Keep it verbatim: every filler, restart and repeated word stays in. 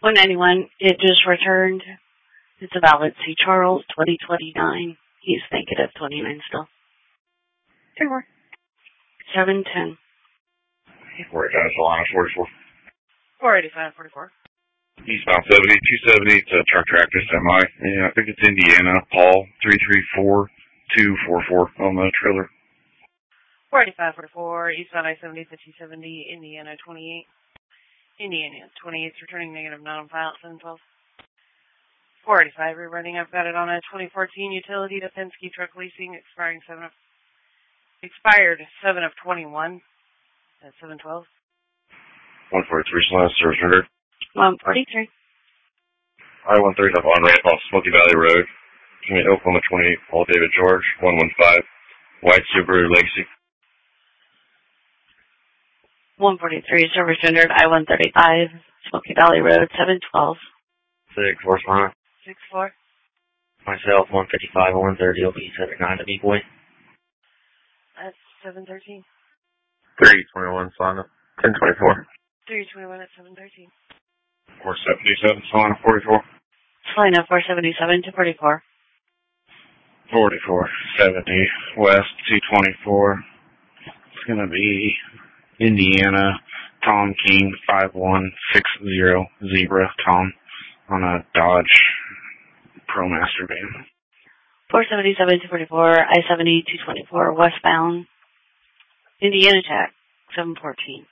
one ninety-one, it just returned. It's a valid C. Charles, twenty twenty-nine. He's negative twenty-nine still. Two more. seven ten. four eighty-five, Solana, forty-four. four eighty-five, forty-four. Eastbound seventy, two seventy, it's a truck tractor semi. Yeah, I think it's Indiana, Paul, three three four two four four on the trailer. four eighty-five, forty-four, eastbound I seventy, fifty seventy, Indiana, twenty-eight. Indiana, twenty-eight, returning negative, not on file, seven twelve. four eighty-five, rerunning, I've got it on a twenty fourteen utility to Penske truck leasing, expiring seven of, expired seven of twenty-one, at seven twelve. one forty-three, Solana, service rendered. one forty-three. I one thirty-five on ramp off Smoky Valley Road. Commit Oklahoma twenty-eight, Paul David George, one one five, White Subaru Legacy. one forty-three, service rendered, I one thirty-five, Smoky Valley Road, seven twelve. six four, Solana. six four. Myself, one fifty-five, one thirty, O P seven nine to B-Boy. That's seven thirteen. three twenty-one, Solana. ten twenty-four. three twenty-one at seven thirteen. four seventy-seven, Solana, forty-four. Selena, four seventy-seven to forty-four. forty-four seventy, West, two twenty-four. It's going to be Indiana, Tom King, five one six zero, Zebra, Tom, on a Dodge ProMaster van. four seventy-seven to forty-four, I seventy, two twenty-four, westbound, Indiana Tech, seven fourteen.